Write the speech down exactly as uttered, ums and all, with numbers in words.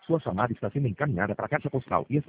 Sua chamada está sendo encaminhada para a caixa postal e está